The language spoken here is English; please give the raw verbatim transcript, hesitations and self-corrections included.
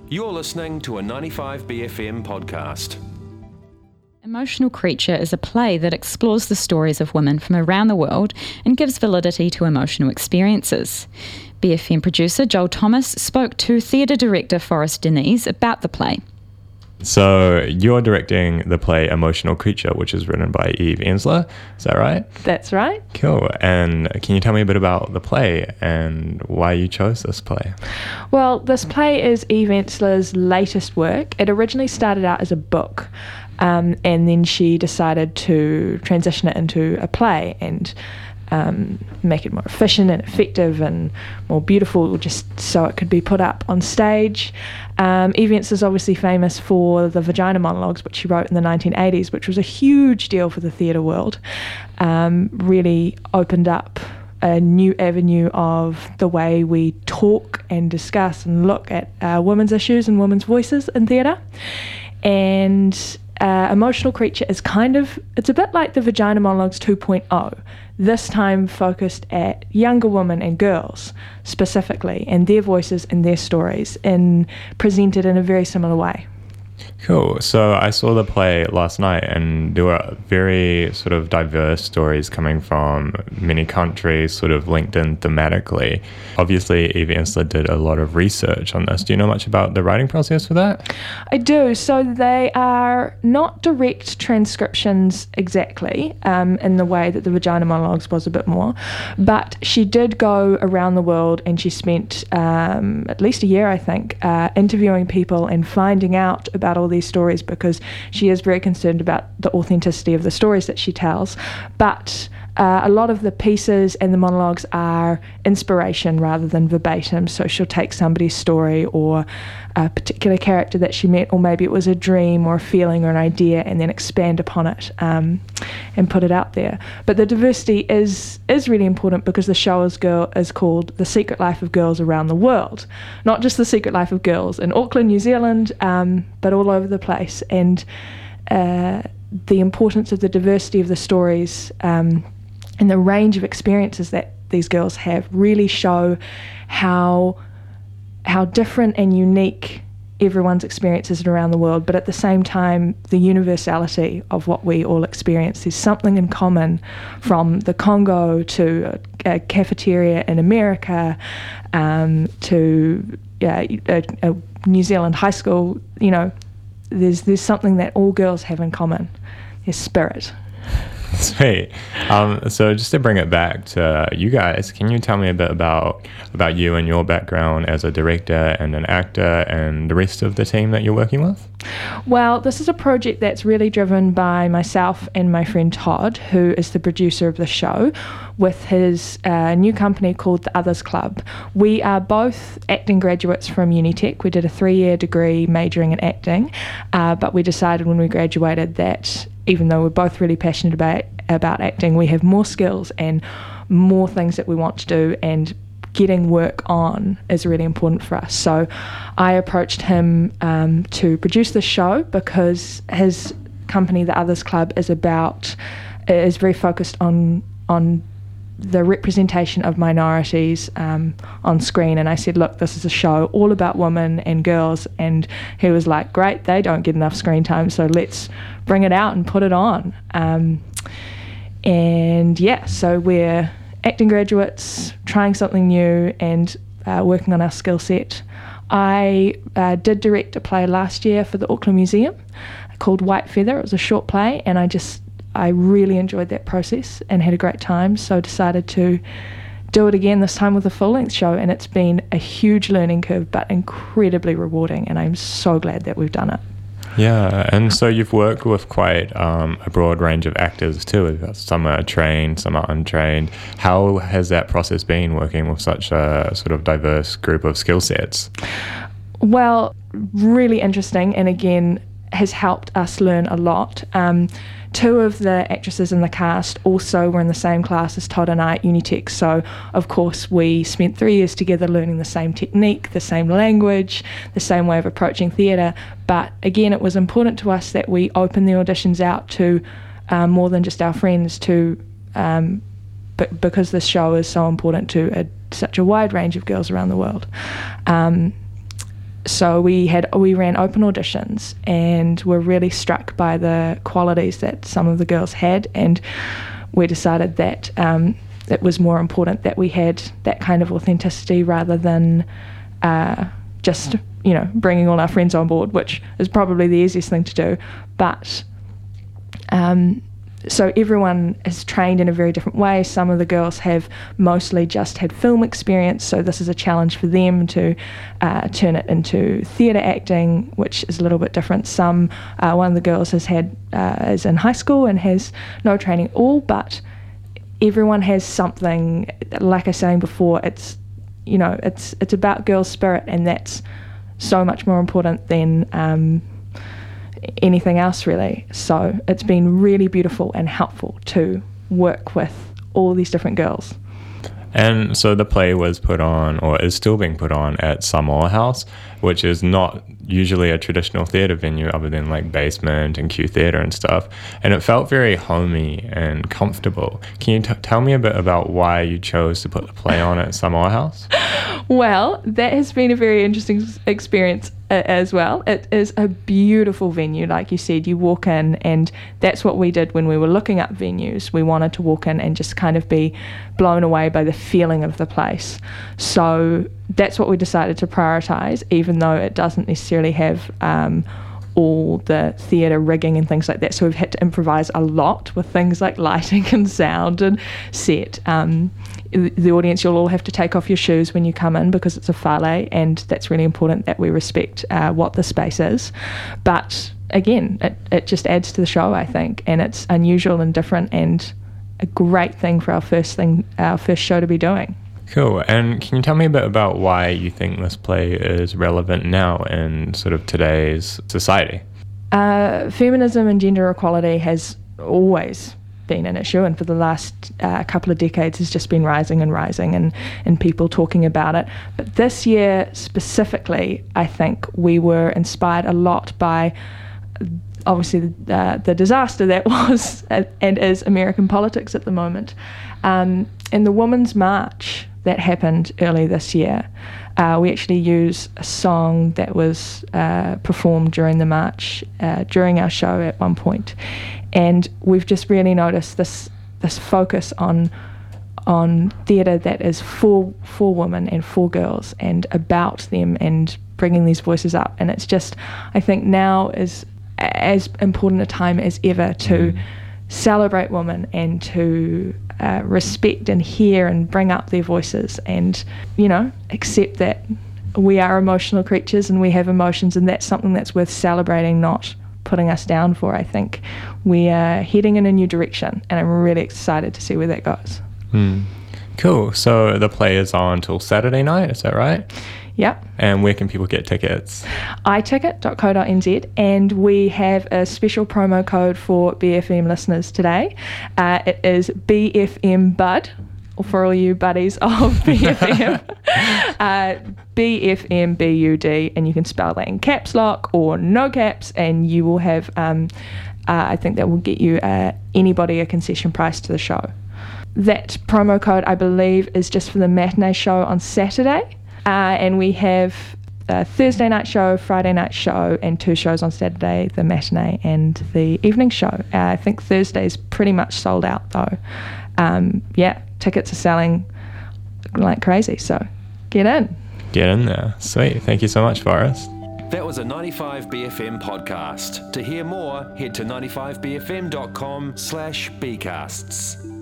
You're listening to a ninety-five B F M podcast. Emotional Creature is a play that explores the stories of women from around the world and gives validity to emotional experiences. B F M producer Joel Thomas spoke to theatre director Forrest Denise about the play. So you're directing the play Emotional Creature, which is written by Eve Ensler, is that right? That's right. Cool. And can you tell me a bit about the play and why you chose this play? Well, this play is Eve Ensler's latest work. It originally started out as a book, um, and then she decided to transition it into a play and um, make it more efficient and effective and more beautiful, just so it could be put up on stage. Um, Eve Ensler is obviously famous for the Vagina Monologues, which she wrote in the nineteen eighties, which was a huge deal for the theatre world. Um, really opened up a new avenue of the way we talk and discuss and look at uh, women's issues and women's voices in theatre. And uh, Emotional Creature is kind of, it's a bit like the Vagina Monologues two point oh, this time focused at younger women and girls specifically, and their voices and their stories, and presented in a very similar way. Cool. So I saw the play last night, and there were very sort of diverse stories coming from many countries, sort of linked in thematically. Obviously, Eve Ensler did a lot of research on this. Do you know much about the writing process for that? I do. So they are not direct transcriptions exactly, um, in the way that the Vagina Monologues was a bit more, but she did go around the world, and she spent um, at least a year, I think, uh, interviewing people and finding out about all these stories, because she is very concerned about the authenticity of the stories that she tells. But uh, a lot of the pieces and the monologues are inspiration rather than verbatim. So she'll take somebody's story or a particular character that she met, or maybe it was a dream or a feeling or an idea, and then expand upon it um, and put it out there. But the diversity is is really important, because the show is girl is called The Secret Life of Girls Around the World, not just The Secret Life of Girls in Auckland, New Zealand, um, but all over the place. And uh, the importance of the diversity of the stories um, and the range of experiences that these girls have really show how how different and unique everyone's experiences are around the world, but at the same time, the universality of what we all experience. There's something in common, from the Congo to a, a cafeteria in America, um, to uh, a, a New Zealand high school. You know, there's there's something that all girls have in common. Their spirit. Sweet. Um, so just to bring it back to you guys, can you tell me a bit about about you and your background as a director and an actor and the rest of the team that you're working with? Well, this is a project that's really driven by myself and my friend Todd, who is the producer of the show, with his uh, new company called The Others Club. We are both acting graduates from Unitec. We did a three-year degree majoring in acting, uh, but we decided when we graduated that even though we're both really passionate about about acting, we have more skills and more things that we want to do, and getting work on is really important for us. So I approached him um, to produce the show, because his company, The Others Club, is about is very focused on on the representation of minorities um, on screen. And I said, look, this is a show all about women and girls. And he was like, great, they don't get enough screen time, so let's bring it out and put it on. Um, and yeah, so we're acting graduates, trying something new and uh, working on our skill set. I uh, did direct a play last year for the Auckland Museum called White Feather. It was a short play, and I just I really enjoyed that process and had a great time, so decided to do it again, this time with a full-length show, and it's been a huge learning curve but incredibly rewarding, and I'm so glad that we've done it. Yeah, and so you've worked with quite um, a broad range of actors too. Some are trained, some are untrained. How has that process been, working with such a sort of diverse group of skill sets? Well, really interesting, and again, has helped us learn a lot. Um, two of the actresses in the cast also were in the same class as Todd and I at Unitec, so of course we spent three years together learning the same technique, the same language, the same way of approaching theatre. But again, it was important to us that we open the auditions out to um, more than just our friends, to um, b- because this show is so important to a, such a wide range of girls around the world. Um, so we had we ran open auditions and were really struck by the qualities that some of the girls had, and we decided that um, it was more important that we had that kind of authenticity rather than uh, just, you know, bringing all our friends on board, which is probably the easiest thing to do. But um, so everyone is trained in a very different way. Some of the girls have mostly just had film experience, so this is a challenge for them to uh, turn it into theatre acting, which is a little bit different. Some, uh, one of the girls has had uh, is in high school and has no training at all, but everyone has something. Like I was saying before, it's you know it's it's about girl spirit, and that's so much more important than Um, anything else really. So it's been really beautiful and helpful to work with all these different girls. And so the play was put on, or is still being put on, at Samoa House, which is not usually a traditional theatre venue other than like Basement and Q Theatre and stuff. And it felt very homey and comfortable. Can you t- tell me a bit about why you chose to put the play on at Samoa House? Well, that has been a very interesting experience uh, as well. It is a beautiful venue, like you said. You walk in, and that's what we did when we were looking up venues. We wanted to walk in and just kind of be blown away by the feeling of the place. So that's what we decided to prioritise, even though it doesn't necessarily have um, all the theatre rigging and things like that. So we've had to improvise a lot with things like lighting and sound and set. Um, the audience, you'll all have to take off your shoes when you come in because it's a whale, and that's really important that we respect uh, what the space is. But again, it, it just adds to the show, I think, and it's unusual and different and a great thing for our first thing, our first show to be doing. Cool. And can you tell me a bit about why you think this play is relevant now in sort of today's society? Uh, feminism and gender equality has always been an issue, and for the last uh, couple of decades has just been rising and rising, and, and people talking about it. But this year specifically, I think we were inspired a lot by obviously the, the disaster that was and is American politics at the moment. Um, in the Women's March that happened early this year, uh, we actually use a song that was uh, performed during the march, uh, during our show at one point. And we've just really noticed this this focus on on theatre that is for for women and for girls and about them and bringing these voices up. And it's just, I think now is as important a time as ever to mm. celebrate women and to uh, respect and hear and bring up their voices and, you know, accept that we are emotional creatures and we have emotions, and that's something that's worth celebrating, not putting us down for. I think we are heading in a new direction, and I'm really excited to see where that goes. Mm. Cool. So the play is on till Saturday night, is that right? Yep. And where can people get tickets? i ticket dot co dot n z, and we have a special promo code for B F M listeners today. Uh, it is B F M Bud, or for all you buddies of B F M, uh, B F M B U D, and you can spell that in caps lock or no caps, and you will have, um, uh, I think that will get you uh, anybody a concession price to the show. That promo code, I believe, is just for the matinee show on Saturday. Uh, and we have a Thursday night show, Friday night show, and two shows on Saturday, the matinee and the evening show. Uh, I think Thursday's pretty much sold out though. Um, yeah, tickets are selling like crazy, so get in. Get in there. Sweet. Thank you so much, Forrest. That was a ninety-five B F M podcast. To hear more, head to ninety-five b f m dot com slash bcasts.